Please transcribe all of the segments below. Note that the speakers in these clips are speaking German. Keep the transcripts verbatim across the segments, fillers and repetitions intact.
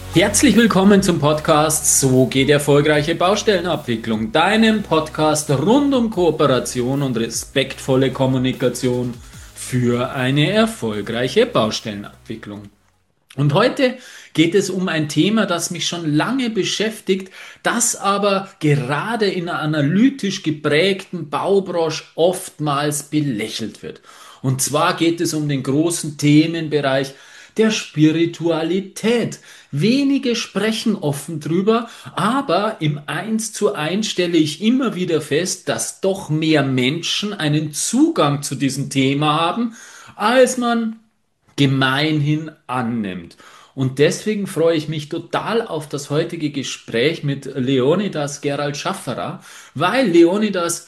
Herzlich willkommen zum Podcast So geht erfolgreiche Baustellenabwicklung, deinem Podcast rund um Kooperation und respektvolle Kommunikation für eine erfolgreiche Baustellenabwicklung. Und heute geht es um ein Thema, das mich schon lange beschäftigt, das aber gerade in einer analytisch geprägten Baubranche oftmals belächelt wird. Und zwar geht es um den großen Themenbereich der Spiritualität. Wenige sprechen offen drüber, aber im Eins zu eins stelle ich immer wieder fest, dass doch mehr Menschen einen Zugang zu diesem Thema haben, als man gemeinhin annimmt. Und deswegen freue ich mich total auf das heutige Gespräch mit Leonidas Gerald Schafferer, weil Leonidas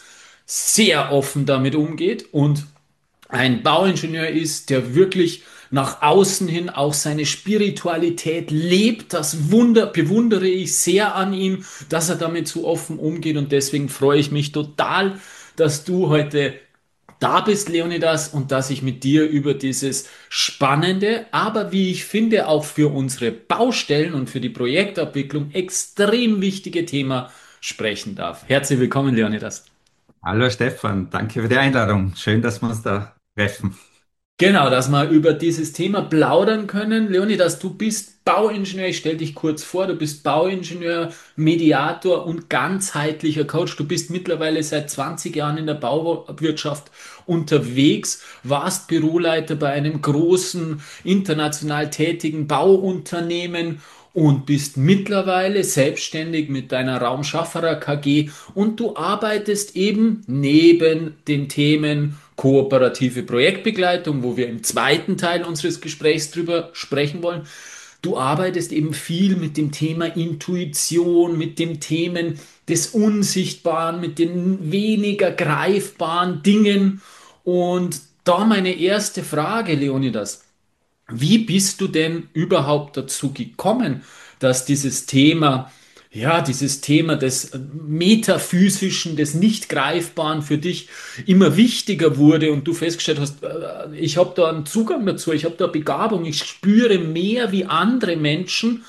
sehr offen damit umgeht und ein Bauingenieur ist, der wirklich nach außen hin auch seine Spiritualität lebt. Das Wunder, bewundere ich sehr an ihm, dass er damit so offen umgeht. Und deswegen freue ich mich total, dass du heute da bist, Leonidas, und dass ich mit dir über dieses spannende, aber wie ich finde, auch für unsere Baustellen und für die Projektabwicklung extrem wichtige Thema sprechen darf. Herzlich willkommen, Leonidas. Hallo Stefan, danke für die Einladung. Schön, dass wir uns da treffen. Genau, dass wir über dieses Thema plaudern können. Leonidas, du bist Bauingenieur, ich stelle dich kurz vor, du bist Bauingenieur, Mediator und ganzheitlicher Coach. Du bist mittlerweile seit zwanzig Jahren in der Bauwirtschaft unterwegs, warst Büroleiter bei einem großen international tätigen Bauunternehmen und bist mittlerweile selbstständig mit deiner Raumschafferer K G und du arbeitest eben neben den Themen kooperative Projektbegleitung, wo wir im zweiten Teil unseres Gesprächs drüber sprechen wollen. Du arbeitest eben viel mit dem Thema Intuition, mit den Themen des Unsichtbaren, mit den weniger greifbaren Dingen. Und da meine erste Frage, Leonidas. Wie bist du denn überhaupt dazu gekommen, dass dieses Thema, ja, dieses Thema des Metaphysischen, des Nicht-Greifbaren für dich immer wichtiger wurde und du festgestellt hast, äh, ich habe da einen Zugang dazu, ich habe da Begabung, ich spüre mehr wie andere Menschen.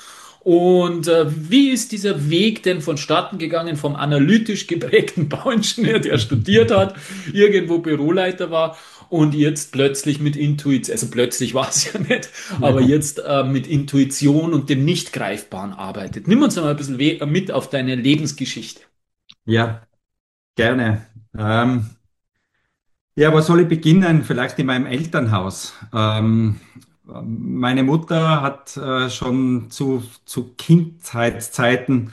Und äh, wie ist dieser Weg denn vonstatten gegangen vom analytisch geprägten Bauingenieur, der studiert hat, irgendwo Büroleiter war und jetzt plötzlich mit Intuition, also plötzlich war es ja nicht, aber jetzt äh, mit Intuition und dem Nicht-Greifbaren arbeitet. Nimm uns noch mal ein bisschen we- mit auf deine Lebensgeschichte. Ja, gerne. Ähm, ja, wo soll ich beginnen? Vielleicht in meinem Elternhaus. Ähm, meine Mutter hat äh, schon zu, zu Kindheitszeiten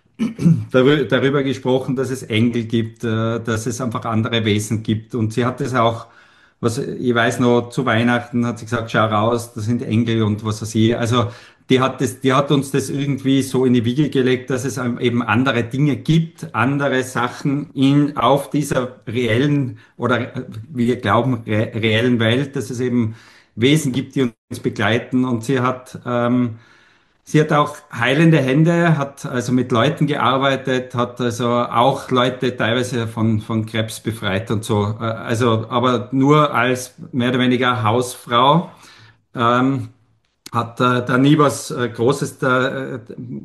darü- darüber gesprochen, dass es Engel gibt, äh, dass es einfach andere Wesen gibt. Und sie hat es auch, was ich weiß noch, zu Weihnachten hat sie gesagt, schau raus, das sind Engel und was weiß ich. Also die hat das, die hat uns das irgendwie so in die Wiege gelegt, dass es eben andere Dinge gibt, andere Sachen in, auf dieser reellen oder äh, wir glauben re reellen Welt, dass es eben Wesen gibt, die uns begleiten. Und sie hat ähm, Sie hat auch heilende Hände, hat also mit Leuten gearbeitet, hat also auch Leute teilweise von, von Krebs befreit und so. Äh, Also, aber nur als mehr oder weniger Hausfrau. Ähm, hat äh, da nie was äh, Großes da, äh,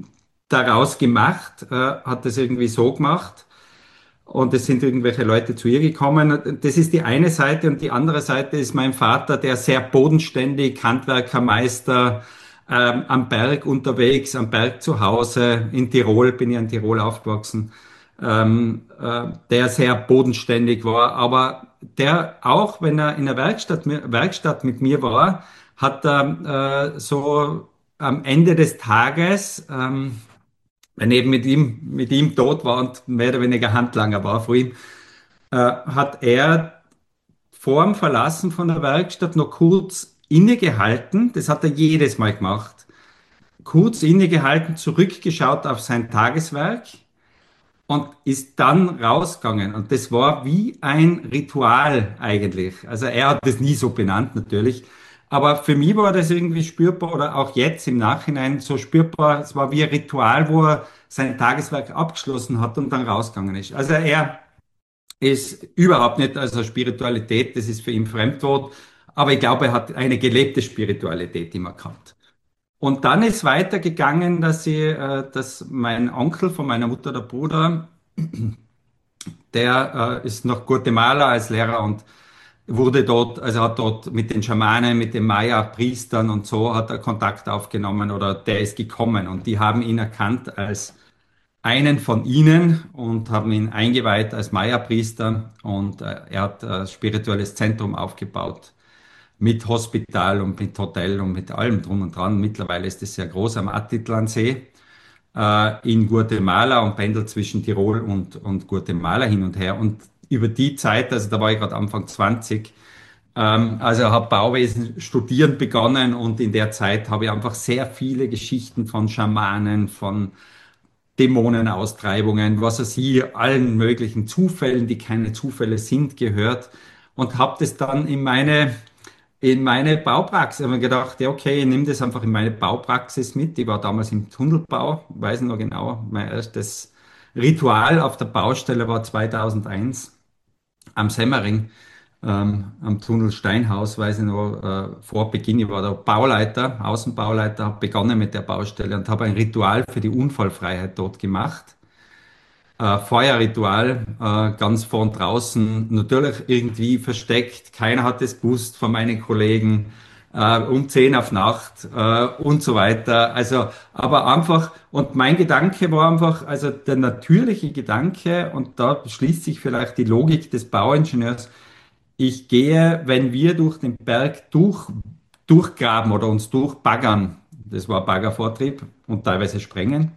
daraus gemacht, äh, hat das irgendwie so gemacht. Und es sind irgendwelche Leute zu ihr gekommen. Das ist die eine Seite und die andere Seite ist mein Vater, der sehr bodenständig, Handwerkermeister, ähm, am Berg unterwegs, am Berg zu Hause. In Tirol, bin ich in Tirol aufgewachsen, ähm, äh, der sehr bodenständig war. Aber der auch, wenn er in der Werkstatt, Werkstatt mit mir war, hat er äh, so am Ende des Tages, ähm, wenn eben mit ihm, mit ihm tot war und mehr oder weniger Handlanger war vor ihm, äh, hat er vorm Verlassen von der Werkstatt noch kurz innegehalten. Das hat er jedes Mal gemacht. Kurz innegehalten, zurückgeschaut auf sein Tageswerk und ist dann rausgegangen. Und das war wie ein Ritual eigentlich. Also er hat das nie so benannt natürlich. Aber für mich war das irgendwie spürbar oder auch jetzt im Nachhinein so spürbar. Es war wie ein Ritual, wo er sein Tageswerk abgeschlossen hat und dann rausgegangen ist. Also er ist überhaupt nicht, also Spiritualität, das ist für ihn Fremdwort. Aber ich glaube, er hat eine gelebte Spiritualität immer gehabt. Und dann ist weitergegangen, dass sie, äh, dass mein Onkel von meiner Mutter, der Bruder, der äh, ist nach Guatemala als Lehrer und wurde dort, also hat dort mit den Schamanen, mit den Maya-Priestern und so, hat er Kontakt aufgenommen oder der ist gekommen und die haben ihn erkannt als einen von ihnen und haben ihn eingeweiht als Maya-Priester und äh, er hat ein spirituelles Zentrum aufgebaut mit Hospital und mit Hotel und mit allem drum und dran. Mittlerweile ist es sehr groß am Atitlansee äh, in Guatemala und pendelt zwischen Tirol und, und Guatemala hin und her. Und über die Zeit, also da war ich gerade Anfang zwanzig, ähm, also habe Bauwesen studieren begonnen und in der Zeit habe ich einfach sehr viele Geschichten von Schamanen, von Dämonenaustreibungen, was weiß ich, allen möglichen Zufällen, die keine Zufälle sind, gehört und habe das dann in meine in meine Baupraxis. Ich habe mir gedacht, ja, okay, ich nehme das einfach in meine Baupraxis mit. Ich war damals im Tunnelbau, weiß noch genau. Mein erstes Ritual auf der Baustelle war zweitausendeins am Semmering, ähm, am Tunnel Steinhaus, weiß ich noch, äh, vor Beginn. Ich war da Bauleiter, Außenbauleiter, habe begonnen mit der Baustelle und habe ein Ritual für die Unfallfreiheit dort gemacht. Äh, Feuerritual, äh, ganz vorn draußen, natürlich irgendwie versteckt. Keiner hat es gewusst von meinen Kollegen. Äh, um zehn auf Nacht äh, und so weiter. Also, aber einfach, und mein Gedanke war einfach, also der natürliche Gedanke, und da schließt sich vielleicht die Logik des Bauingenieurs. Ich gehe, wenn wir durch den Berg durch, durchgraben oder uns durchbaggern, das war Baggervortrieb und teilweise sprengen,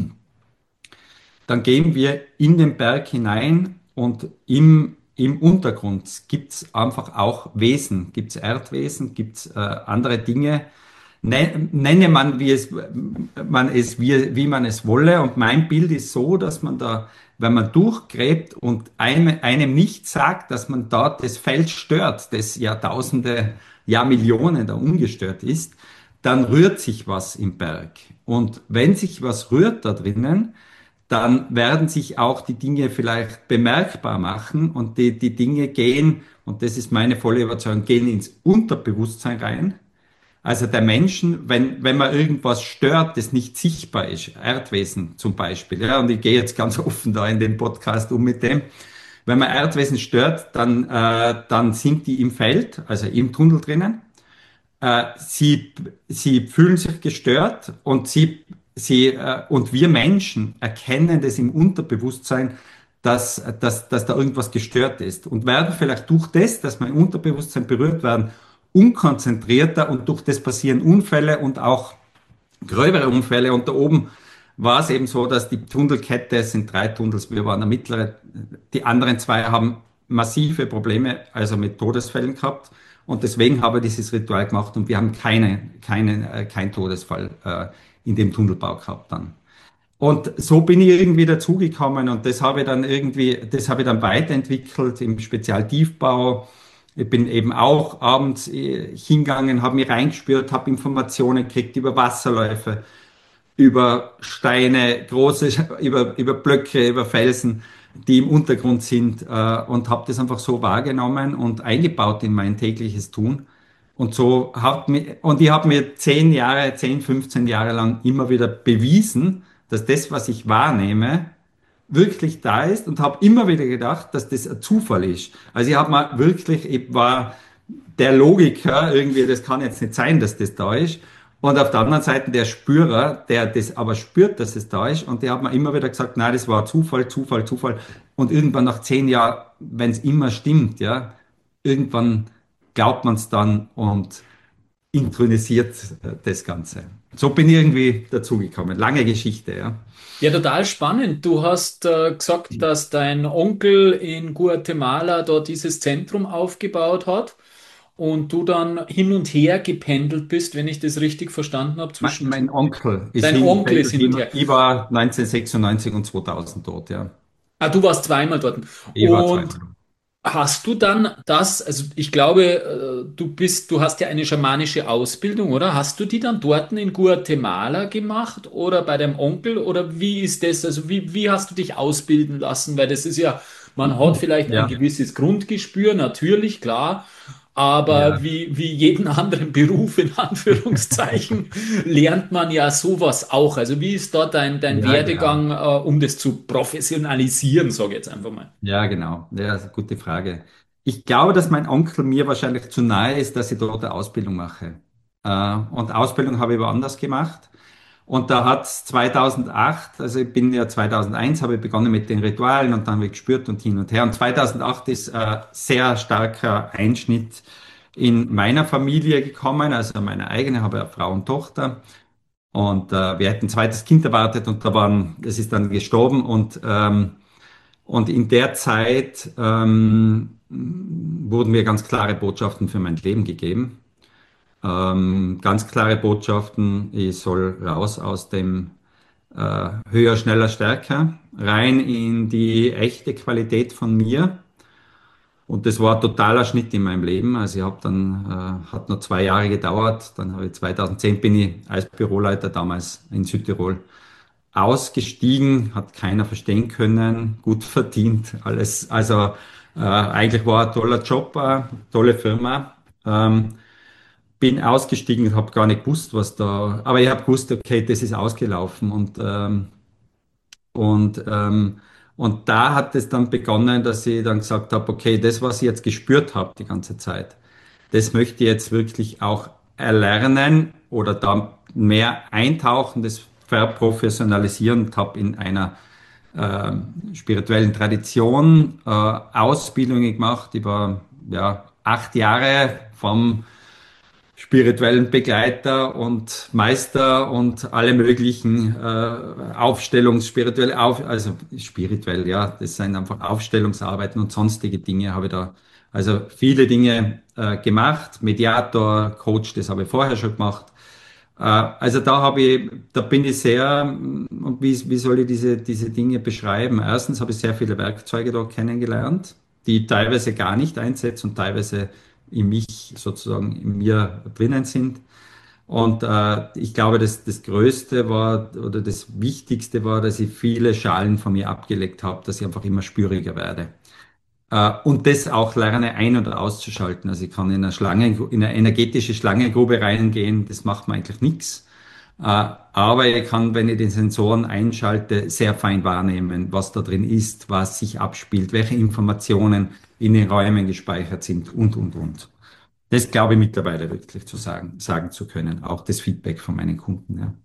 dann gehen wir in den Berg hinein und im, im Untergrund gibt es einfach auch Wesen, gibt es Erdwesen, gibt es äh, andere Dinge. Ne- Nenne man, wie es, man es, wie, wie man es wolle. Und mein Bild ist so, dass man da, wenn man durchgräbt und einem, einem nicht sagt, dass man dort das Feld stört, das Jahrtausende, Jahrmillionen da ungestört ist, dann rührt sich was im Berg. Und wenn sich was rührt da drinnen, dann werden sich auch die Dinge vielleicht bemerkbar machen und die, die Dinge gehen, und das ist meine volle Überzeugung, gehen ins Unterbewusstsein rein. Also der Menschen, wenn, wenn man irgendwas stört, das nicht sichtbar ist, Erdwesen zum Beispiel, ja, und ich gehe jetzt ganz offen da in den Podcast um mit dem, wenn man Erdwesen stört, dann, äh, dann sind die im Feld, also im Tunnel drinnen. Äh, sie, sie fühlen sich gestört und sie, sie, äh, und wir Menschen erkennen das im Unterbewusstsein, dass, dass, dass da irgendwas gestört ist und werden vielleicht durch das, dass wir im Unterbewusstsein berührt werden, unkonzentrierter und durch das passieren Unfälle und auch gröbere Unfälle. Und da oben war es eben so, dass die Tunnelkette, es sind drei Tunnels, wir waren der mittlere, die anderen zwei haben massive Probleme, also mit Todesfällen gehabt. Und deswegen habe ich dieses Ritual gemacht und wir haben keine, keine, äh, kein Todesfall äh, in dem Tunnelbau gehabt dann. Und so bin ich irgendwie dazugekommen und das habe ich dann irgendwie, das habe ich dann weiterentwickelt im Spezialtiefbau. Ich bin eben auch abends äh, hingegangen, habe mich reingespürt, habe Informationen gekriegt über Wasserläufe, über Steine, große, über, über Blöcke, über Felsen, die im Untergrund sind, äh, und habe das einfach so wahrgenommen und eingebaut in mein tägliches Tun. Und so hat mir, und ich habe mir zehn Jahre, zehn, fünfzehn Jahre lang immer wieder bewiesen, dass das, was ich wahrnehme, wirklich da ist und habe immer wieder gedacht, dass das ein Zufall ist. Also ich habe mal wirklich, ich war der Logiker irgendwie, das kann jetzt nicht sein, dass das da ist. Und auf der anderen Seite der Spürer, der das aber spürt, dass es da ist. Und der hat mir immer wieder gesagt, nein, das war Zufall, Zufall, Zufall. Und irgendwann nach zehn Jahren, wenn es immer stimmt, ja, irgendwann glaubt man es dann und intronisiert äh, das Ganze. So bin ich irgendwie dazugekommen. Lange Geschichte, ja. Ja, total spannend. Du hast äh, gesagt, dass dein Onkel in Guatemala dort dieses Zentrum aufgebaut hat und du dann hin und her gependelt bist, wenn ich das richtig verstanden habe, Mein, zwischen mein Onkel ist dein Onkel ist hingependelt. hin und her. Ich war neunzehnhundertsechsundneunzig und zweitausend dort, ja. Ah, du warst zweimal dort. Ich war Und zweimal. hast du dann das, also ich glaube, äh, du bist, du hast ja eine schamanische Ausbildung, oder? Hast du die dann dort in Guatemala gemacht oder bei deinem Onkel oder wie ist das? Also wie, wie hast du dich ausbilden lassen? Weil das ist ja, man hat vielleicht ein Ja, gewisses Grundgespür, natürlich, klar. Aber Ja, wie, wie jeden anderen Beruf in Anführungszeichen lernt man ja sowas auch. Also wie ist da dein, dein ja, genau. Werdegang, äh, um das zu professionalisieren, sage ich jetzt einfach mal. Ja, genau. Ja, das ist eine gute Frage. Ich glaube, dass mein Onkel mir wahrscheinlich zu nahe ist, dass ich dort eine Ausbildung mache. Äh, und Ausbildung habe ich woanders gemacht. Und da hat es zweitausendacht, also ich bin ja zweitausendeins, habe ich begonnen mit den Ritualen und dann habe ich gespürt und hin und her. Und zweitausendacht ist ein sehr starker Einschnitt in meiner Familie gekommen, also meine eigene, habe eine Frau und Tochter. Und äh, wir hätten ein zweites Kind erwartet und da waren, es ist dann gestorben und ähm, und in der Zeit ähm, wurden mir ganz klare Botschaften für mein Leben gegeben. Ähm, ganz klare Botschaften, ich soll raus aus dem äh, höher, schneller, stärker, rein in die echte Qualität von mir. Und das war ein totaler Schnitt in meinem Leben. Also ich habe dann, äh, hat noch zwei Jahre gedauert. Dann habe ich zweitausendzehn bin ich als Büroleiter damals in Südtirol ausgestiegen, hat keiner verstehen können, gut verdient, alles. Also äh, eigentlich war ein toller Job, äh, tolle Firma. Ähm, bin ausgestiegen und habe gar nicht gewusst, was da. Aber ich habe gewusst, okay, das ist ausgelaufen und ähm, und ähm, und da hat es dann begonnen, dass ich dann gesagt habe, okay, das, was ich jetzt gespürt habe die ganze Zeit, das möchte ich jetzt wirklich auch erlernen oder da mehr eintauchen, das verprofessionalisieren und habe in einer äh, spirituellen Tradition äh, Ausbildungen gemacht über ja, acht Jahre vom spirituellen Begleiter und Meister und alle möglichen äh, Aufstellungs, spirituelle auf, also spirituell, ja, das sind einfach Aufstellungsarbeiten und sonstige Dinge habe ich da, also viele Dinge äh, gemacht. Mediator, Coach, das habe ich vorher schon gemacht. Äh, also da habe ich, da bin ich sehr, mm, und wie, wie soll ich diese, diese Dinge beschreiben? Erstens habe ich sehr viele Werkzeuge dort kennengelernt, die ich teilweise gar nicht einsetze und teilweise in mich sozusagen in mir drinnen sind. Und äh, ich glaube, das, das Größte war oder das Wichtigste war, dass ich viele Schalen von mir abgelegt habe, dass ich einfach immer spüriger werde. Äh, und das auch lerne ein- oder auszuschalten. Also ich kann in eine Schlange, in eine energetische Schlangengrube reingehen, das macht mir eigentlich nichts. Äh, aber ich kann, wenn ich den Sensoren einschalte, sehr fein wahrnehmen, was da drin ist, was sich abspielt, welche Informationen in den Räumen gespeichert sind und, und, und. Das glaube ich mittlerweile wirklich zu sagen, sagen zu können. Auch das Feedback von meinen Kunden, ja.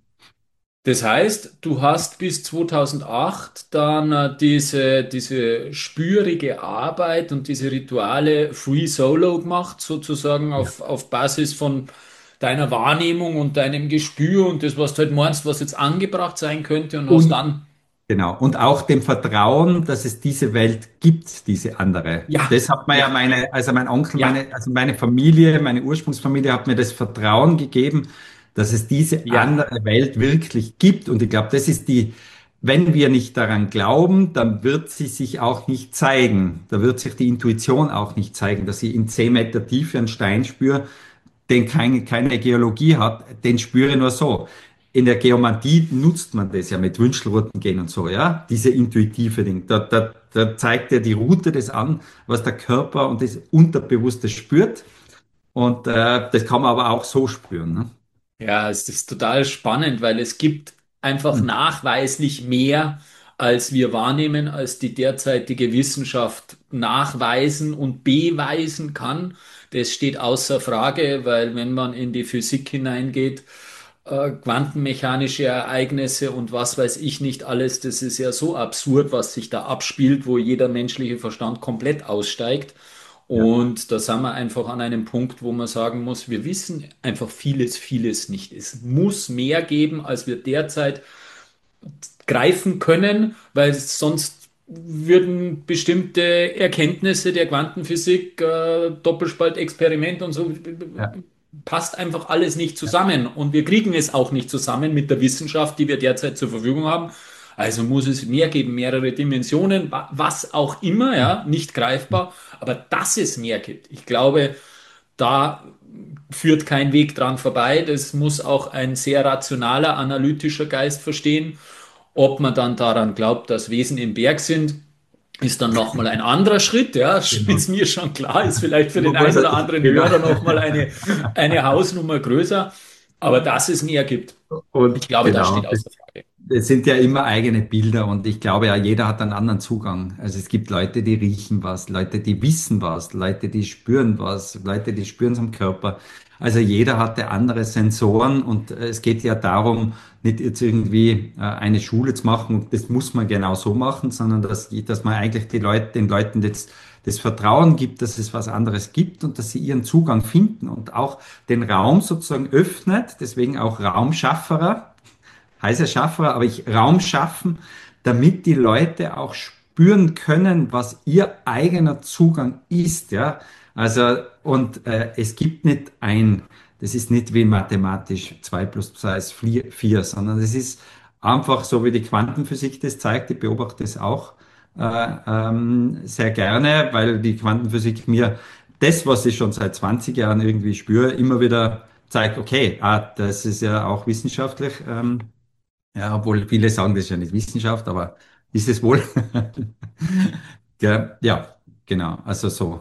Das heißt, du hast bis zweitausendacht dann äh, diese, diese spürige Arbeit und diese Rituale Free Solo gemacht, sozusagen Ja. auf, auf Basis von deiner Wahrnehmung und deinem Gespür und das, was du halt meinst, was jetzt angebracht sein könnte und hast Und dann, genau. Und auch dem Vertrauen, dass es diese Welt gibt, diese andere. ja, Das hat mir ja ja, meine, also mein Onkel, ja, meine, also meine Familie, meine Ursprungsfamilie hat mir das Vertrauen gegeben, dass es diese ja. andere Welt wirklich gibt. Und ich glaube, das ist die, wenn wir nicht daran glauben, dann wird sie sich auch nicht zeigen. Da wird sich die Intuition auch nicht zeigen, dass ich in zehn Meter Tiefe einen Stein spüre, den keine, keine Geologie hat, den spüre ich nur so. In der Geomantie nutzt man das ja mit Wünschelrouten gehen und so, ja, diese intuitive Ding. Da, da, da zeigt er die Route das an, was der Körper und das Unterbewusste spürt. Und äh, das kann man aber auch so spüren. Ne? Ja, es ist total spannend, weil es gibt einfach Hm. nachweislich mehr, als wir wahrnehmen, als die derzeitige Wissenschaft nachweisen und beweisen kann. Das steht außer Frage, weil wenn man in die Physik hineingeht, äh, quantenmechanische Ereignisse und was weiß ich nicht alles, das ist ja so absurd, was sich da abspielt, wo jeder menschliche Verstand komplett aussteigt. Ja, Und da sind wir einfach an einem Punkt, wo man sagen muss, wir wissen einfach vieles, vieles nicht. Es muss mehr geben, als wir derzeit greifen können, weil sonst würden bestimmte Erkenntnisse der Quantenphysik, äh, Doppelspaltexperiment und so, ja, passt einfach alles nicht ja, zusammen. Und wir kriegen es auch nicht zusammen mit der Wissenschaft, die wir derzeit zur Verfügung haben. Also muss es mehr geben, mehrere Dimensionen, wa- was auch immer, ja, nicht greifbar, aber dass es mehr gibt. Ich glaube, da führt kein Weg dran vorbei. Das muss auch ein sehr rationaler, analytischer Geist verstehen. Ob man dann daran glaubt, dass Wesen im Berg sind, ist dann nochmal ein anderer Schritt, ja, ist Genau. mir schon klar, ist vielleicht für den Wo- wo einen ist oder er- anderen Genau. Hörer nochmal eine, eine Hausnummer größer, aber dass es mehr gibt, ich Und glaube, das genau, steht das, außer Frage. das sind ja immer eigene Bilder und ich glaube ja, jeder hat einen anderen Zugang. Also es gibt Leute, die riechen was, Leute, die wissen was, Leute, die spüren was, Leute, die spüren es am Körper. Also jeder hatte andere Sensoren und äh, es geht ja darum, nicht jetzt irgendwie äh, eine Schule zu machen und das muss man genau so machen, sondern dass, dass man eigentlich die Leute, den Leuten jetzt das Vertrauen gibt, dass es was anderes gibt und dass sie ihren Zugang finden und auch den Raum sozusagen öffnet, deswegen auch Raumschafferer, heißt ja Schafferer, aber ich Raum schaffen, damit die Leute auch spüren können, was ihr eigener Zugang ist, ja. Also, und äh, es gibt nicht ein, das ist nicht wie mathematisch zwei plus zwei ist vier, vier, sondern es ist einfach so, wie die Quantenphysik das zeigt, ich beobachte es auch äh, ähm, sehr gerne, weil die Quantenphysik mir das, was ich schon seit zwanzig Jahren irgendwie spüre, immer wieder zeigt, okay, ah, das ist ja auch wissenschaftlich, ähm, ja, obwohl viele sagen, das ist ja nicht Wissenschaft, aber ist es wohl? Gell? Ja, genau, also so.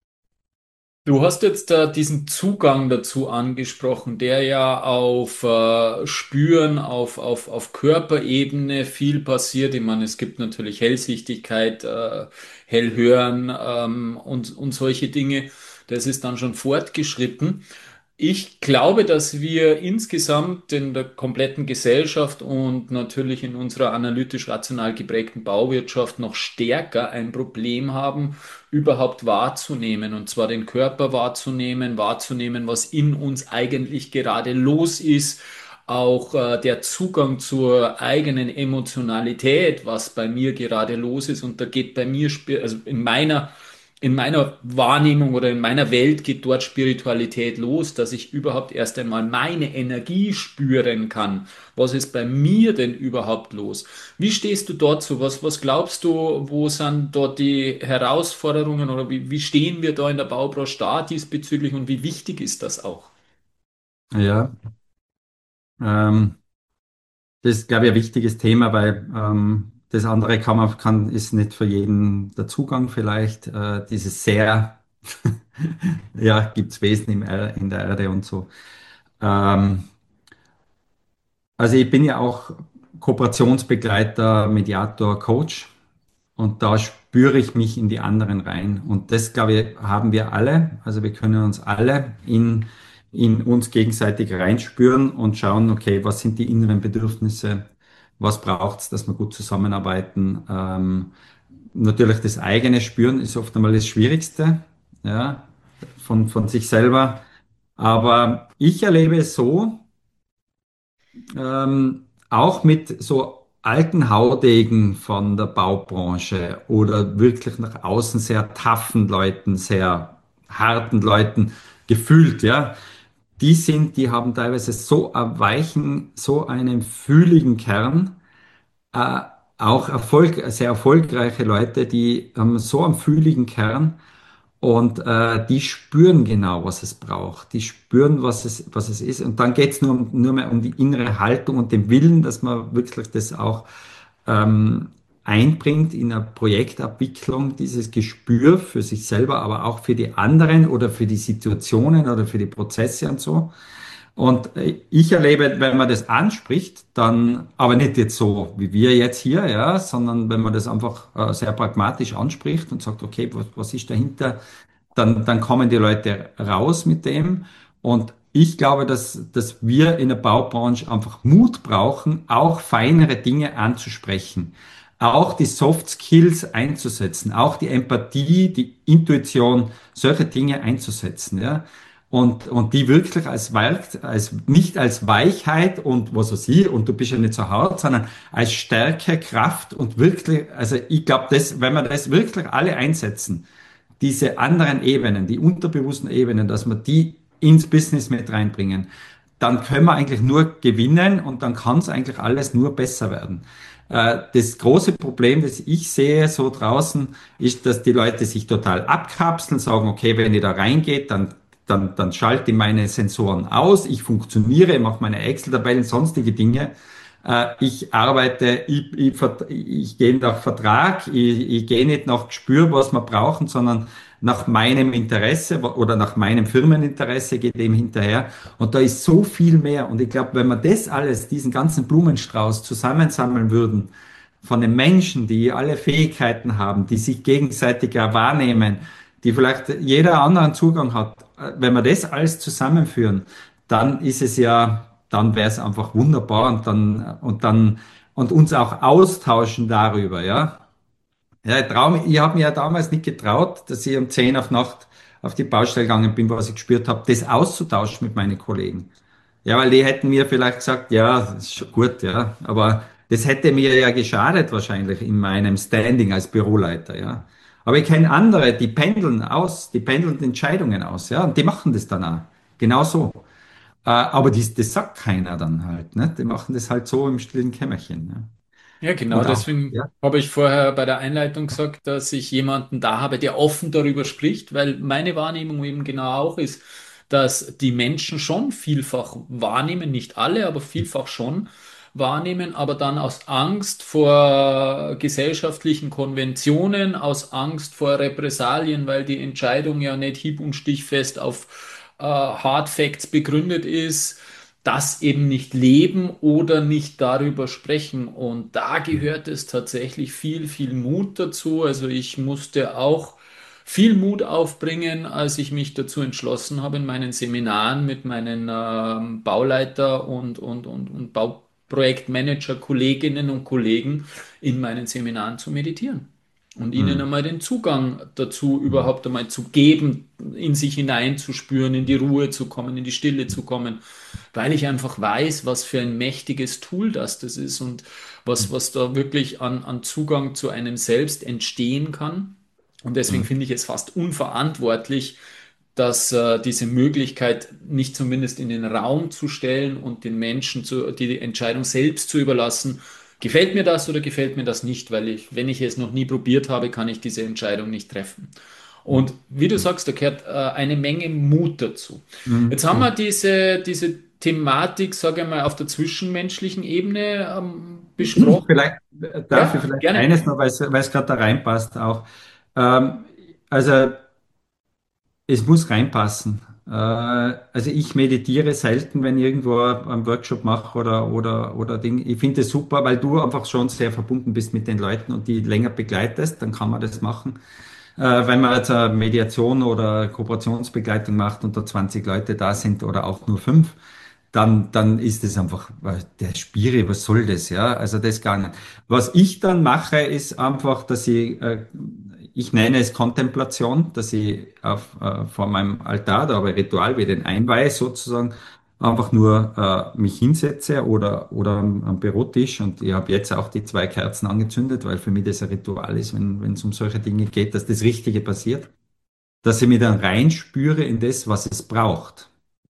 Du hast jetzt äh, diesen Zugang dazu angesprochen, der ja auf äh, Spüren, auf, auf, auf Körperebene viel passiert. Ich meine, es gibt natürlich Hellsichtigkeit, äh, Hellhören ähm, und, und solche Dinge. Das ist dann schon fortgeschritten. Ich glaube, dass wir insgesamt in der kompletten Gesellschaft und natürlich in unserer analytisch-rational geprägten Bauwirtschaft noch stärker ein Problem haben, überhaupt wahrzunehmen, und zwar den Körper wahrzunehmen, wahrzunehmen, was in uns eigentlich gerade los ist, auch äh, der Zugang zur eigenen Emotionalität, was bei mir gerade los ist, und da geht bei mir, spi- also in meiner in meiner Wahrnehmung oder in meiner Welt geht dort Spiritualität los, dass ich überhaupt erst einmal meine Energie spüren kann. Was ist bei mir denn überhaupt los? Wie stehst du dort so? Was, was glaubst du, wo sind dort die Herausforderungen oder wie, wie stehen wir da in der Baubranche da diesbezüglich und wie wichtig ist das auch? Ja, ähm, das ist, glaube ich, ein wichtiges Thema, weil ähm, das andere kann man, kann, ist nicht für jeden der Zugang vielleicht. Äh, dieses sehr, ja, gibt's Wesen im Er in der Erde und so. Ähm, also ich bin ja auch Kooperationsbegleiter, Mediator, Coach. Und da spüre ich mich in die anderen rein. Und das, glaube ich, haben wir alle. Also wir können uns alle in, in uns gegenseitig reinspüren und schauen, okay, was sind die inneren Bedürfnisse? Was braucht es, dass wir gut zusammenarbeiten? Ähm, natürlich das eigene Spüren ist oft einmal das Schwierigste, ja, von, von sich selber. Aber ich erlebe es so, ähm, auch mit so alten Haudegen von der Baubranche oder wirklich nach außen sehr taffen Leuten, sehr harten Leuten gefühlt, ja. Die sind, die haben teilweise so einen weichen, so einen fühligen Kern, äh, auch Erfolg, sehr erfolgreiche Leute, die haben so einen fühligen Kern, und äh, die spüren genau, was es braucht. Die spüren, was es, was es ist. Und dann geht's nur, um- nur mehr um die innere Haltung und den Willen, dass man wirklich das auch ähm, einbringt in eine Projektabwicklung, dieses Gespür für sich selber, aber auch für die anderen oder für die Situationen oder für die Prozesse und so. Und äh, ich erlebe, wenn man das anspricht, dann, aber nicht jetzt so wie wir jetzt hier, ja, sondern wenn man das einfach äh, sehr pragmatisch anspricht und sagt, okay, was, was ist dahinter, dann, dann kommen die Leute raus mit dem. Und ich glaube, dass, dass wir in der Baubranche einfach Mut brauchen, auch feinere Dinge anzusprechen, auch die Soft Skills einzusetzen, auch die Empathie, die Intuition, solche Dinge einzusetzen, ja. Und, und die wirklich als Werk, als, nicht als Weichheit und was weiß ich, und du bist ja nicht so hart, sondern als Stärke, Kraft und wirklich, also ich glaube, das, wenn wir das wirklich alle einsetzen, diese anderen Ebenen, die unterbewussten Ebenen, dass wir die ins Business mit reinbringen, dann können wir eigentlich nur gewinnen und dann kann es eigentlich alles nur besser werden. Äh, Das große Problem, das ich sehe so draußen, ist, dass die Leute sich total abkapseln, sagen, okay, wenn ihr da reingeht, dann, dann, dann schalte ich meine Sensoren aus, ich funktioniere, mache meine Excel-Tabellen, sonstige Dinge. Äh, ich arbeite, ich, ich, vert- ich gehe nach Vertrag, ich, ich gehe nicht nach Gespür, was wir brauchen, sondern nach meinem Interesse oder nach meinem Firmeninteresse geht dem hinterher. Und da ist so viel mehr. Und ich glaube, wenn wir das alles, diesen ganzen Blumenstrauß zusammensammeln würden, von den Menschen, die alle Fähigkeiten haben, die sich gegenseitig ja wahrnehmen, die vielleicht jeder anderen Zugang hat, äh, wenn wir das alles zusammenführen, dann ist es ja, dann wäre es einfach wunderbar und dann, und dann, und uns auch austauschen darüber, ja. Ja, ich trau mich, ich habe mir ja damals nicht getraut, dass ich um zehn auf Nacht auf die Baustelle gegangen bin, was ich gespürt habe, das auszutauschen mit meinen Kollegen. Ja, weil die hätten mir vielleicht gesagt, ja, das ist schon gut, ja, aber das hätte mir ja geschadet wahrscheinlich in meinem Standing als Büroleiter, ja. Aber ich kenne andere, die pendeln aus, die pendeln Entscheidungen aus, ja, und die machen das dann auch. Genau so. Äh, aber dies, das sagt keiner dann halt, ne? Die machen das halt so im stillen Kämmerchen, ja. Ja, genau. Und auch, Deswegen ja. habe ich vorher bei der Einleitung gesagt, dass ich jemanden da habe, der offen darüber spricht, weil meine Wahrnehmung eben genau auch ist, dass die Menschen schon vielfach wahrnehmen, nicht alle, aber vielfach schon wahrnehmen, aber dann aus Angst vor gesellschaftlichen Konventionen, aus Angst vor Repressalien, weil die Entscheidung ja nicht hieb- und stichfest auf äh, Hard Facts begründet ist, das eben nicht leben oder nicht darüber sprechen. Und da gehört es tatsächlich viel, viel Mut dazu. Also ich musste auch viel Mut aufbringen, als ich mich dazu entschlossen habe, in meinen Seminaren mit meinen ähm, Bauleiter und, und, und, und Bauprojektmanager, Kolleginnen und Kollegen in meinen Seminaren zu meditieren. Und ihnen Hm, einmal den Zugang dazu hm, überhaupt einmal zu geben, in sich hineinzuspüren, in die Ruhe zu kommen, in die Stille zu kommen, weil ich einfach weiß, was für ein mächtiges Tool das das ist und was, was da wirklich an, an Zugang zu einem selbst entstehen kann. Und deswegen hm, finde ich es fast unverantwortlich, dass äh, diese Möglichkeit nicht zumindest in den Raum zu stellen und den Menschen zu, die Entscheidung selbst zu überlassen. Gefällt mir das oder gefällt mir das nicht? Weil ich, wenn ich es noch nie probiert habe, kann ich diese Entscheidung nicht treffen. Und wie du hm, sagst, da gehört äh, eine Menge Mut dazu. hm, Jetzt haben wir hm. diese, diese Thematik, sage ich mal, auf der zwischenmenschlichen Ebene ähm, besprochen. Vielleicht äh, darf ich Ja, vielleicht gerne. eines noch, weil es, weil es gerade da reinpasst auch. Ähm, also es muss reinpassen. Äh, also ich meditiere selten, wenn ich irgendwo einen Workshop mache oder, oder, oder Ding. Ich finde es super, weil du einfach schon sehr verbunden bist mit den Leuten und die länger begleitest, dann kann man das machen. Äh, wenn man jetzt eine Mediation oder Kooperationsbegleitung macht und da zwanzig Leute da sind oder auch nur fünf, dann, dann ist es einfach, äh, der Spiri, was soll das, ja? Also das gar nicht. Was ich dann mache, ist einfach, dass ich, äh, ich nenne es Kontemplation, dass ich auf, äh, vor meinem Altar, da habe ich Ritual wie den Einweih sozusagen, einfach nur äh, mich hinsetze oder, oder am, am Bürotisch und ich habe jetzt auch die zwei Kerzen angezündet, weil für mich das ein Ritual ist, wenn, wenn es um solche Dinge geht, dass das Richtige passiert, dass ich mich dann reinspüre in das, was es braucht.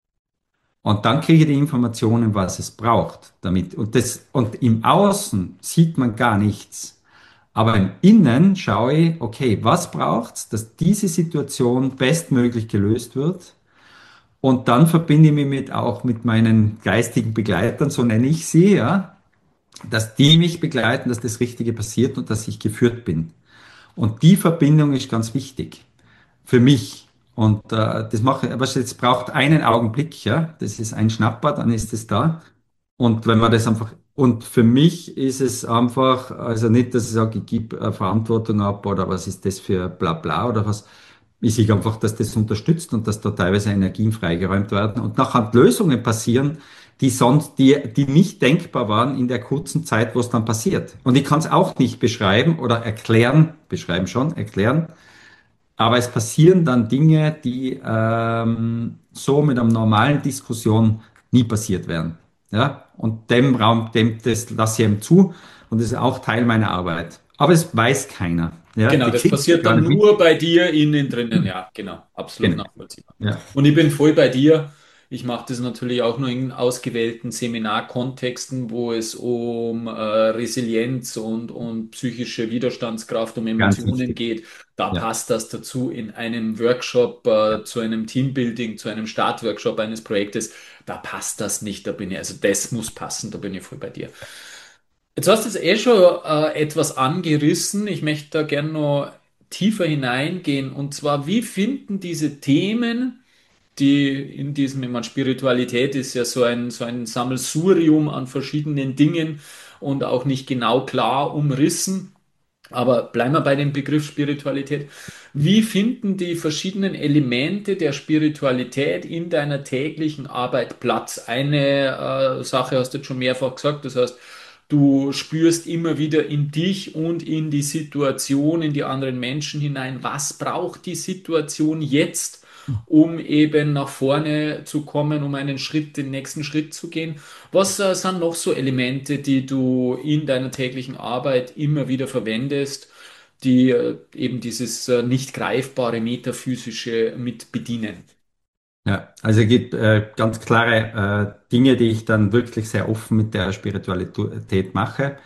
Und dann kriege ich die Informationen, was es braucht damit. Und das, und im Außen sieht man gar nichts. Aber im Innen schaue ich, okay, was braucht's, dass diese Situation bestmöglich gelöst wird? Und dann verbinde ich mich mit, auch mit meinen geistigen Begleitern, so nenne ich sie, ja, dass die mich begleiten, dass das Richtige passiert und dass ich geführt bin. Und die Verbindung ist ganz wichtig für mich. Und äh, das mache ich, aber es braucht einen Augenblick, ja. Das ist ein Schnapper, dann ist es da. Und wenn man das einfach, und für mich ist es einfach, also nicht, dass ich sage, ich gebe äh, Verantwortung ab oder was ist das für bla bla oder was. Ich sehe einfach, dass das unterstützt und dass da teilweise Energien freigeräumt werden und nachher Lösungen passieren, die sonst, die, die nicht denkbar waren in der kurzen Zeit, wo es dann passiert. Und ich kann es auch nicht beschreiben oder erklären, beschreiben schon, erklären, aber es passieren dann Dinge, die ähm, so mit einer normalen Diskussion nie passiert wären. Ja? Und dem Raum, dem, das lasse ich ihm zu und das ist auch Teil meiner Arbeit. Aber es weiß keiner. Ja? Genau, Die das kriegst du passiert gar dann nicht mit. nur bei dir innen drinnen. Ja, genau, absolut Genau. nachvollziehbar. Ja. Und ich bin voll bei dir. Ich mache das natürlich auch nur in ausgewählten Seminarkontexten, wo es um äh, Resilienz und, und psychische Widerstandskraft, um Ganz Emotionen wichtig. geht. Da Ja, passt das dazu in einem Workshop, äh, zu einem Teambuilding, zu einem Startworkshop eines Projektes. Da passt das nicht. Da bin ich, also das muss passen, da bin ich voll bei dir. Jetzt hast du es eh schon äh, etwas angerissen. Ich möchte da gerne noch tiefer hineingehen. Und zwar, wie finden diese Themen, die in diesem, ich meine, Spiritualität ist ja so ein, so ein Sammelsurium an verschiedenen Dingen und auch nicht genau klar umrissen. Aber bleiben wir bei dem Begriff Spiritualität. Wie finden die verschiedenen Elemente der Spiritualität in deiner täglichen Arbeit Platz? Eine äh, Sache hast du jetzt schon mehrfach gesagt, das heißt, du spürst immer wieder in dich und in die Situation, in die anderen Menschen hinein, was braucht die Situation jetzt, um eben nach vorne zu kommen, um einen Schritt, den nächsten Schritt zu gehen. Was äh, sind noch so Elemente, die du in deiner täglichen Arbeit immer wieder verwendest, die äh, eben dieses äh, nicht greifbare Metaphysische mit bedienen? ja. Also es gibt äh, ganz klare äh, Dinge, die ich dann wirklich sehr offen mit der Spiritualität mache.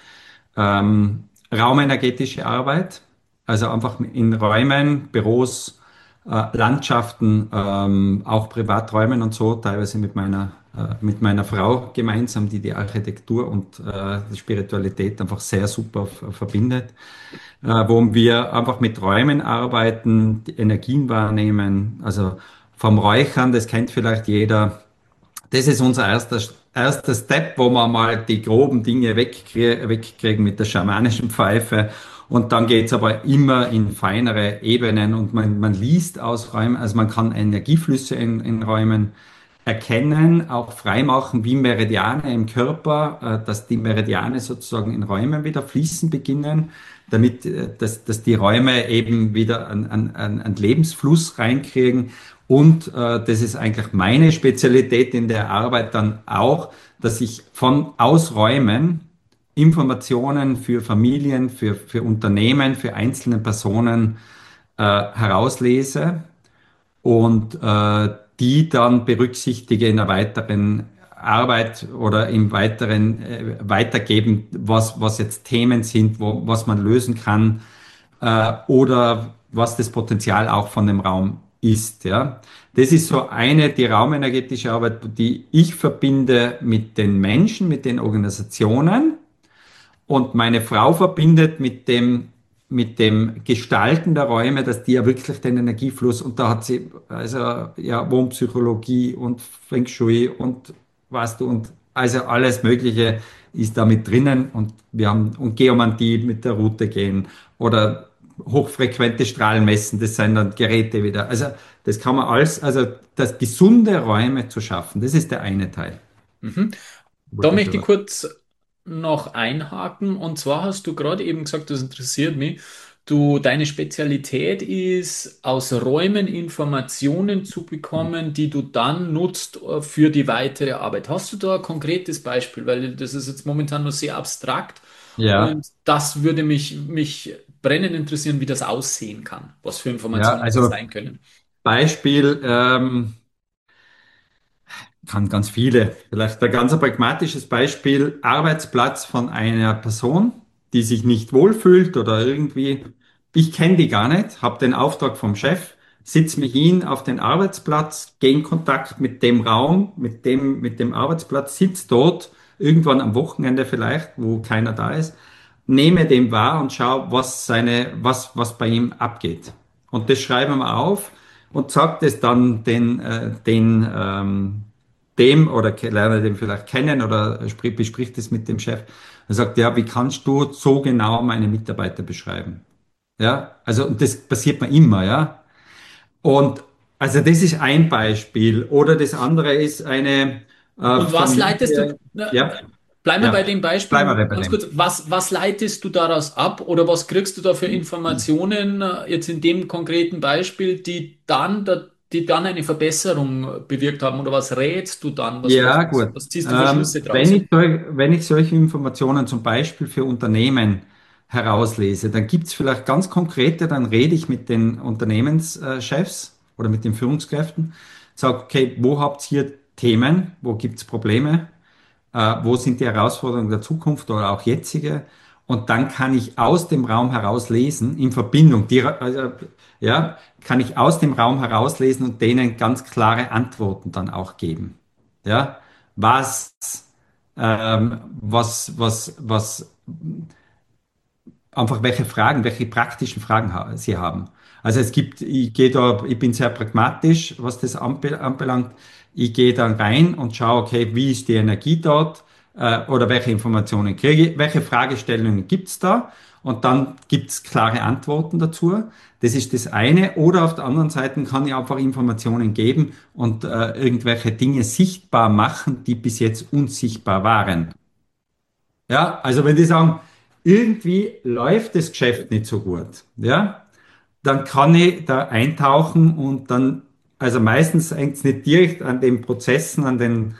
Ähm, raumenergetische Arbeit, also einfach in Räumen, Büros, äh, Landschaften, ähm, auch Privaträumen und so, teilweise mit meiner, äh, mit meiner Frau gemeinsam, die die Architektur und äh, die Spiritualität einfach sehr super f- verbindet, äh, wo wir einfach mit Räumen arbeiten, die Energien wahrnehmen, also vom Räuchern, das kennt vielleicht jeder. Das ist unser erster, erster Step, wo wir mal die groben Dinge wegkrie wegkriegen mit der schamanischen Pfeife. Und dann geht's aber immer in feinere Ebenen und man, man liest aus Räumen, also man kann Energieflüsse in, in Räumen erkennen, auch freimachen wie Meridiane im Körper, äh, dass die Meridiane sozusagen in Räumen wieder fließen beginnen, damit äh, dass, dass die Räume eben wieder einen, einen, einen Lebensfluss reinkriegen. Und äh, das ist eigentlich meine Spezialität in der Arbeit dann auch, dass ich von Ausräumen Informationen für Familien, für, für Unternehmen, für einzelne Personen äh, herauslese und äh, die dann berücksichtige in der weiteren Arbeit oder im weiteren äh, Weitergeben, was, was jetzt Themen sind, wo, was man lösen kann äh, oder was das Potenzial auch von dem Raum ist. Ja. Das ist so eine, die raumenergetische Arbeit, die ich verbinde mit den Menschen, mit den Organisationen und meine Frau verbindet mit dem, mit dem Gestalten der Räume, dass die ja wirklich den Energiefluss, und da hat sie, also ja, Wohnpsychologie und Feng Shui und weißt du, und also alles Mögliche ist da mit drinnen und wir haben, und Geomantie mit der Route gehen oder hochfrequente Strahlen messen, das sind dann Geräte wieder. Also das kann man alles, also das gesunde Räume zu schaffen, das ist der eine Teil. Mhm. Da Wollte ich möchte ich schon. kurz noch einhaken. Und zwar hast du gerade eben gesagt, das interessiert mich. Du, deine Spezialität ist, aus Räumen Informationen zu bekommen, die du dann nutzt äh, für die weitere Arbeit. Hast du da ein konkretes Beispiel? Weil das ist jetzt momentan nur sehr abstrakt Ja, und das würde mich, mich brennend interessieren, wie das aussehen kann, was für ja, Informationen das also sein können. Beispiel, ähm, kann ganz viele. Vielleicht ein ganz pragmatisches Beispiel, Arbeitsplatz von einer Person, die sich nicht wohlfühlt oder irgendwie, ich kenne die gar nicht, habe den Auftrag vom Chef, sitze mich hin auf den Arbeitsplatz, gehe in Kontakt mit dem Raum, mit dem, mit dem Arbeitsplatz, sitze dort, irgendwann am Wochenende vielleicht, wo keiner da ist, nehme den wahr und schaue, was seine, was, was bei ihm abgeht. Und das schreiben wir auf und sagt es dann den, äh, den, ähm, dem oder ke- lerne den vielleicht kennen oder sprich, bespricht es mit dem Chef. Er sagt, ja, wie kannst du so genau meine Mitarbeiter beschreiben? Ja, also und das passiert mir immer, ja. Und also das ist ein Beispiel. Oder das andere ist eine äh, Und was leitest du, Familie. na, Ja, bleiben wir bei ja. dem Bleiben Beispiel wir bei ganz dem. kurz, was, was leitest du daraus ab oder was kriegst du da für Informationen äh, jetzt in dem konkreten Beispiel, die dann, da- die dann eine Verbesserung bewirkt haben oder was rätst du dann, was, was, Ja, gut. was ziehst du für Ähm, Schlüsse wenn draus? ich, sol- wenn ich solche Informationen zum Beispiel für Unternehmen herauslese, dann gibt es vielleicht ganz konkrete, dann rede ich mit den Unternehmenschefs oder mit den Führungskräften, sage, okay, wo habt ihr Themen, wo gibt es Probleme, äh, wo sind die Herausforderungen der Zukunft oder auch jetzige. Und dann kann ich aus dem Raum heraus lesen, in Verbindung, die, also, ja, kann ich aus dem Raum herauslesen und denen ganz klare Antworten dann auch geben. Ja, was, ähm, was, was, was einfach welche Fragen, welche praktischen Fragen ha sie haben. Also es gibt, ich gehe da, ich bin sehr pragmatisch, was das anbe anbelangt. Ich gehe dann rein und schaue, okay, wie ist die Energie dort, äh, oder welche Informationen kriege ich, welche Fragestellungen gibt's da? Und dann gibt's klare Antworten dazu. Das ist das eine. Oder auf der anderen Seite kann ich einfach Informationen geben und äh, irgendwelche Dinge sichtbar machen, die bis jetzt unsichtbar waren. Ja, also wenn die sagen, irgendwie läuft das Geschäft nicht so gut, ja, dann kann ich da eintauchen und dann, also meistens hängt es nicht direkt an den Prozessen, an den,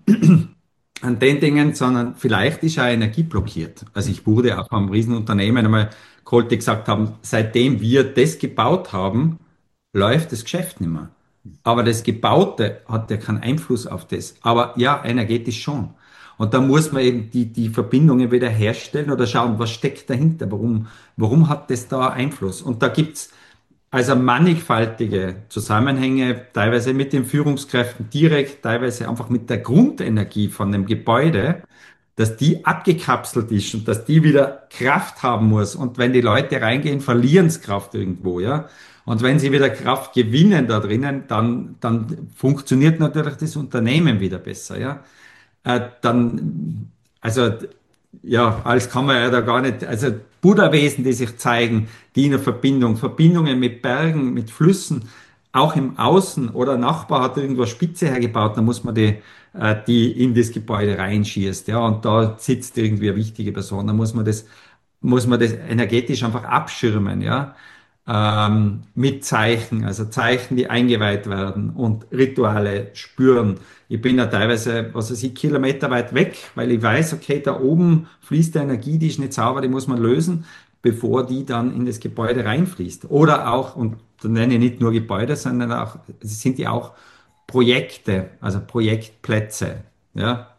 an den Dingen, sondern vielleicht ist auch Energie blockiert. Also ich wurde auch beim Riesenunternehmen einmal geholt, die gesagt haben, seitdem wir das gebaut haben, läuft das Geschäft nicht mehr. Aber das Gebaute hat ja keinen Einfluss auf das. Aber ja, energetisch schon. Und da muss man eben die, die Verbindungen wieder herstellen oder schauen, was steckt dahinter? Warum, warum hat das da Einfluss? Und da gibt's also mannigfaltige Zusammenhänge, teilweise mit den Führungskräften direkt, teilweise einfach mit der Grundenergie von dem Gebäude, dass die abgekapselt ist und dass die wieder Kraft haben muss. Und wenn die Leute reingehen, verlieren sie Kraft irgendwo, ja. Und wenn sie wieder Kraft gewinnen da drinnen, dann, dann funktioniert natürlich das Unternehmen wieder besser, ja. Äh, dann, also ja, alles kann man ja da gar nicht, also Buddha-Wesen, die sich zeigen, die in der Verbindung, Verbindungen mit Bergen, mit Flüssen, auch im Außen oder Nachbar hat irgendwo eine Spitze hergebaut, dann muss man die, äh, die in das Gebäude reinschießt, ja, und da sitzt irgendwie eine wichtige Person, dann muss man das, muss man das energetisch einfach abschirmen, ja, ähm, mit Zeichen, also Zeichen, die eingeweiht werden und Rituale spüren. Ich bin ja teilweise, was weiß ich, Kilometer weit weg, weil ich weiß, okay, da oben fließt die Energie, die ist nicht sauber, die muss man lösen, bevor die dann in das Gebäude reinfließt. Oder auch, und da nenne ich nicht nur Gebäude, sondern auch, es sind ja auch Projekte, also Projektplätze. Ja,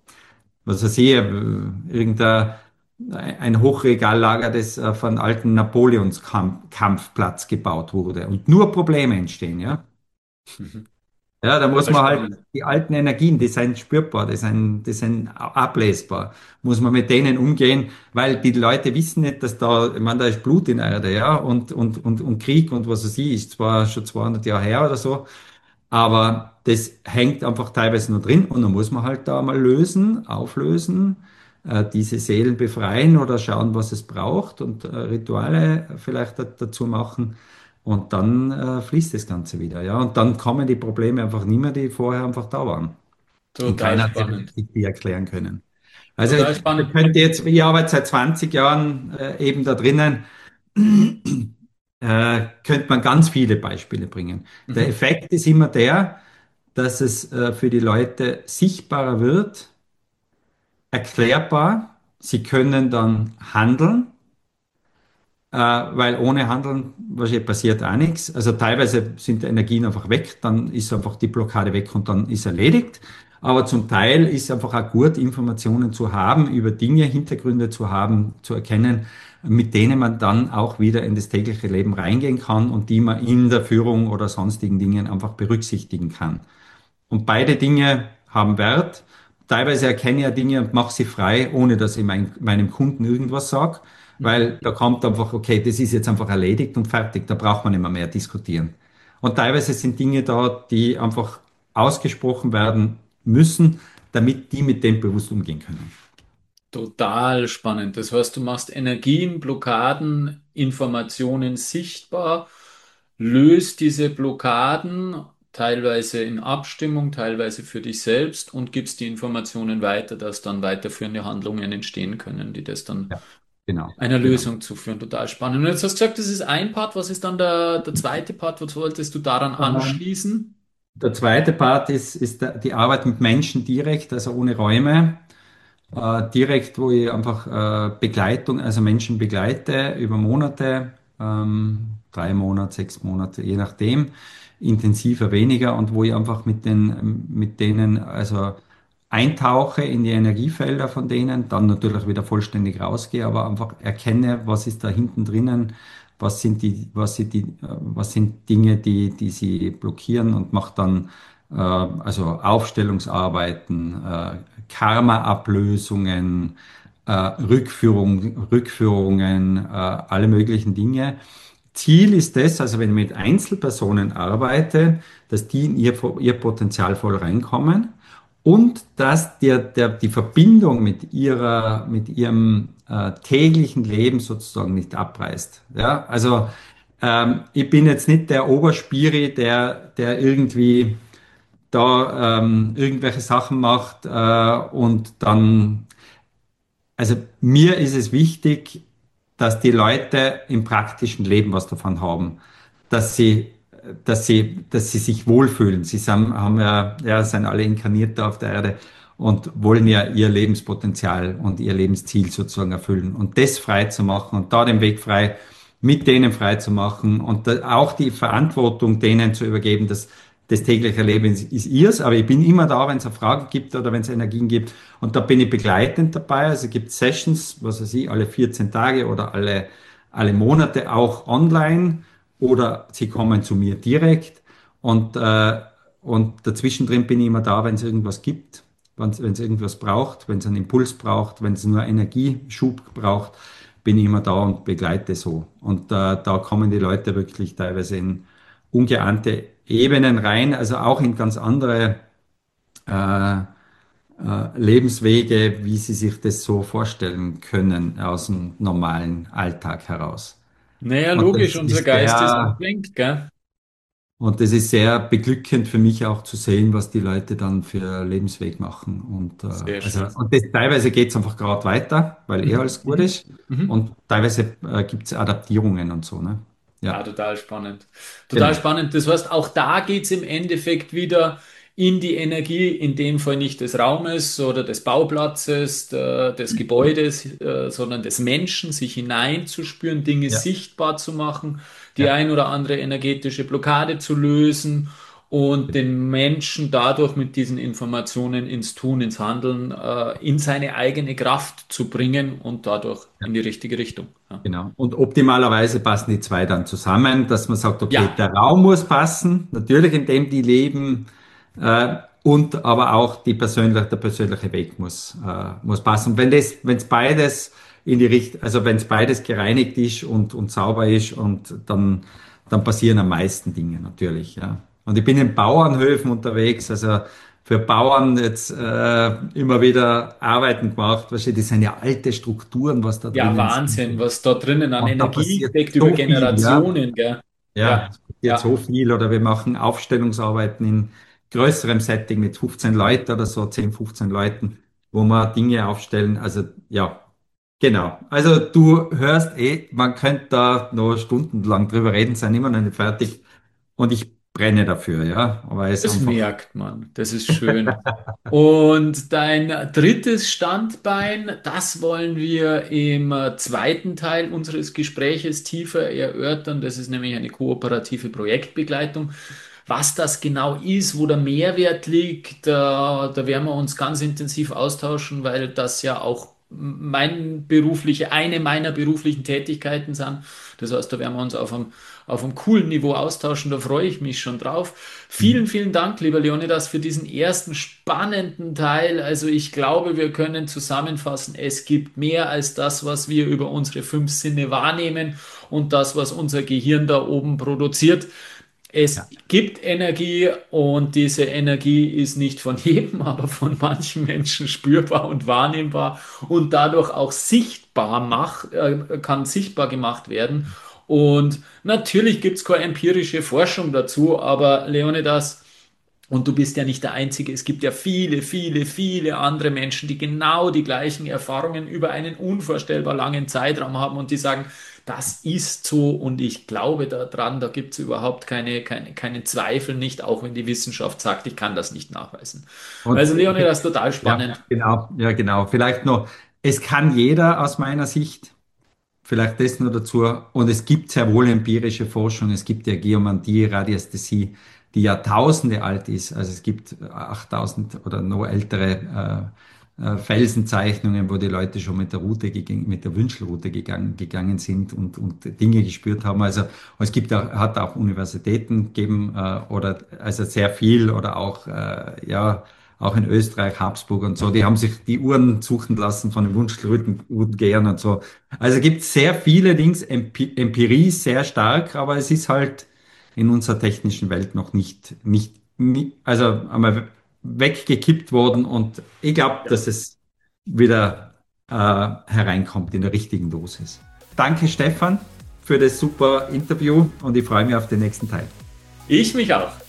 was weiß ich, äh, irgendein ein Hochregallager, das äh, von alten Napoleonskampfplatz gebaut wurde und nur Probleme entstehen, ja. Mhm. Ja, da muss Total man halt spannend. die alten Energien, die sind spürbar, die sind, die sind ablesbar, muss man mit denen umgehen, weil die Leute wissen nicht, dass da, ich meine, da ist Blut in der Erde, ja, und, und, und, und Krieg und was weiß ich, ist zwar schon zweihundert Jahre her oder so, aber das hängt einfach teilweise nur drin und dann muss man halt da mal lösen, auflösen, äh, diese Seelen befreien oder schauen, was es braucht und äh, Rituale vielleicht da, dazu machen. Und dann äh, fließt das Ganze wieder, ja. Und dann kommen die Probleme einfach nicht mehr, die vorher einfach da waren. Und Total keiner hat sie spannend. richtig erklären können. Also Total ich spannend. könnte jetzt, ich arbeite seit zwanzig Jahren äh, eben da drinnen, äh, könnte man ganz viele Beispiele bringen. Der Mhm. Effekt ist immer der, dass es äh, für die Leute sichtbarer wird, erklärbar. Sie können dann handeln, äh, weil ohne Handeln wahrscheinlich passiert auch nichts. Also teilweise sind die Energien einfach weg, dann ist einfach die Blockade weg und dann ist erledigt. Aber zum Teil ist einfach auch gut, Informationen zu haben, über Dinge, Hintergründe zu haben, zu erkennen, mit denen man dann auch wieder in das tägliche Leben reingehen kann und die man in der Führung oder sonstigen Dingen einfach berücksichtigen kann. Und beide Dinge haben Wert. Teilweise erkenne ich ja Dinge und mache sie frei, ohne dass ich mein, meinem Kunden irgendwas sage, Mhm. weil da kommt einfach, okay, das ist jetzt einfach erledigt und fertig, da braucht man nicht mehr, mehr diskutieren. Und teilweise sind Dinge da, die einfach ausgesprochen werden müssen, damit die mit dem bewusst umgehen können. Total spannend. Das heißt, du machst Energien, Blockaden, Informationen sichtbar, löst diese Blockaden teilweise in Abstimmung, teilweise für dich selbst und gibst die Informationen weiter, dass dann weiterführende Handlungen entstehen können, die das dann Ja, genau, einer genau. Lösung zuführen. Total spannend. Und jetzt hast du gesagt, das ist ein Part. Was ist dann der, der zweite Part? Was wolltest du daran Ähm, anschließen? Der zweite Part ist, ist der- die Arbeit mit Menschen direkt, also ohne Räume. Äh, direkt, wo ich einfach äh, Begleitung, also Menschen begleite über Monate, ähm, drei Monate, sechs Monate, je nachdem, intensiver, weniger und wo ich einfach mit den, mit denen, also eintauche in die Energiefelder von denen, dann natürlich wieder vollständig rausgehe, aber einfach erkenne, was ist da hinten drinnen, was sind die, was sind die, äh, was sind Dinge, die, die sie blockieren und mache dann äh, also Aufstellungsarbeiten, äh, Karma-Ablösungen, äh, Rückführung, Rückführungen, äh, alle möglichen Dinge. Ziel ist es, also wenn ich mit Einzelpersonen arbeite, dass die in ihr, ihr Potenzial voll reinkommen und dass der, der, die Verbindung mit ihrer, mit ihrem äh, täglichen Leben sozusagen nicht abreißt. Ja, also ähm, ich bin jetzt nicht der Oberspiri, der, der irgendwie da ähm, irgendwelche Sachen macht äh, und dann, also mir ist es wichtig, dass die Leute im praktischen Leben was davon haben, dass sie, dass sie, dass sie sich wohlfühlen. Sie sind, haben ja, ja, sind alle inkarniert da auf der Erde und wollen ja ihr Lebenspotenzial und ihr Lebensziel sozusagen erfüllen und das frei zu machen und da den Weg frei mit denen frei zu machen und da auch die Verantwortung denen zu übergeben, dass das tägliche Leben ist, ist ihrs, aber ich bin immer da, wenn es eine Frage gibt oder wenn es Energien gibt und da bin ich begleitend dabei. Also es gibt Sessions, was weiß ich, alle vierzehn Tage oder alle, alle Monate auch online oder sie kommen zu mir direkt und, äh, und dazwischen drin bin ich immer da, wenn es irgendwas gibt, wenn es irgendwas braucht, wenn es einen Impuls braucht, wenn es nur Energieschub braucht, bin ich immer da und begleite so. Und äh, da kommen die Leute wirklich teilweise in ungeahnte Ebenen rein, also auch in ganz andere äh, äh, Lebenswege, wie sie sich das so vorstellen können aus dem normalen Alltag heraus. Naja, Und logisch, das unser ist Geist ist sehr, beschränkt, gell? und das ist sehr beglückend für mich auch zu sehen, was die Leute dann für Lebensweg machen. Und, äh, Sehr also, schön. und das, teilweise geht es einfach gerade weiter, weil eh Mhm. alles gut Mhm. ist. Mhm. Und teilweise äh, gibt es Adaptierungen und so, ne? Ah, Ja, total spannend. Total genau. spannend. Das heißt, auch da geht es im Endeffekt wieder in die Energie, in dem Fall nicht des Raumes oder des Bauplatzes, der, des Gebäudes, äh, sondern des Menschen, sich hineinzuspüren, Dinge Ja, sichtbar zu machen, die ja. ein oder andere energetische Blockade zu lösen und den Menschen dadurch mit diesen Informationen ins Tun, ins Handeln, äh, in seine eigene Kraft zu bringen und dadurch in Ja. die richtige Richtung. Ja. Genau. Und optimalerweise passen die zwei dann zusammen, dass man sagt, okay, Ja. der Raum muss passen, natürlich in dem die leben, äh, und aber auch die persönliche, der persönliche Weg muss, äh, muss passen. Wenn das, wenn es beides in die Richtung, also wenn es beides gereinigt ist und, und sauber ist und dann, dann passieren am meisten Dinge natürlich, ja. Und ich bin in Bauernhöfen unterwegs, also für Bauern jetzt äh, immer wieder Arbeiten gemacht, weißt du, das sind ja alte Strukturen, was da Ja, drinnen Wahnsinn, sind. was da drinnen an Und da Energie passiert steckt über so viel, ja. Generationen, gell? Ja, Ja, es passiert so ja, viel. Oder wir machen Aufstellungsarbeiten in größerem Setting mit fünfzehn Leuten oder so, zehn, fünfzehn Leuten, wo wir Dinge aufstellen. Also ja, genau. Also du hörst eh, man könnte da noch stundenlang drüber reden, sind immer noch nicht fertig. Und ich brenne dafür, ja. Aber es ist das einfach, merkt man, das ist schön. Und dein drittes Standbein, das wollen wir im äh, zweiten Teil unseres Gespräches tiefer erörtern. Das ist nämlich eine kooperative Projektbegleitung. Was das genau ist, wo der Mehrwert liegt, da, da werden wir uns ganz intensiv austauschen, weil das ja auch mein berufliche, eine meiner beruflichen Tätigkeiten sind. Das heißt, da werden wir uns auf einem, auf einem coolen Niveau austauschen, da freue ich mich schon drauf. Vielen, vielen Dank, lieber Leonidas, für diesen ersten spannenden Teil. Also ich glaube, wir können zusammenfassen, es gibt mehr als das, was wir über unsere fünf Sinne wahrnehmen und das, was unser Gehirn da oben produziert. ja. Es gibt Energie und diese Energie ist nicht von jedem, aber von manchen Menschen spürbar und wahrnehmbar und dadurch auch sichtbar macht, äh, kann sichtbar gemacht werden. Und natürlich gibt es keine empirische Forschung dazu, aber Leonidas, und du bist ja nicht der Einzige. Es gibt ja viele, viele, viele andere Menschen, die genau die gleichen Erfahrungen über einen unvorstellbar langen Zeitraum haben und die sagen, das ist so und ich glaube daran, da gibt es überhaupt keine, keine, keine Zweifel nicht, auch wenn die Wissenschaft sagt, ich kann das nicht nachweisen. Und Also Leonie, das ist total ja, spannend. genau, ja, genau. Vielleicht noch, es kann jeder aus meiner Sicht. vielleicht das nur dazu. Und es gibt sehr wohl empirische Forschung. Es gibt ja Geomantie, Radiästhesie, die Jahrtausende alt ist. Also es gibt achttausend oder noch ältere äh, äh, Felsenzeichnungen, wo die Leute schon mit der Route gegangen, mit der Wünschelroute gegangen, gegangen sind und, und Dinge gespürt haben. Also es gibt auch, hat auch Universitäten gegeben äh, oder also sehr viel oder auch äh, ja auch in Österreich, Habsburg und so, die haben sich die Uhren suchen lassen von den Wunschrutengehern und so. Also gibt es sehr viele Dings, Empi Empirie ist sehr stark, aber es ist halt in unserer technischen Welt noch nicht, nicht, nie- also einmal weggekippt worden und ich glaube, Ja. dass es wieder äh, hereinkommt in der richtigen Dosis. Danke, Stefan, für das super Interview und ich freue mich auf den nächsten Teil. Ich mich auch.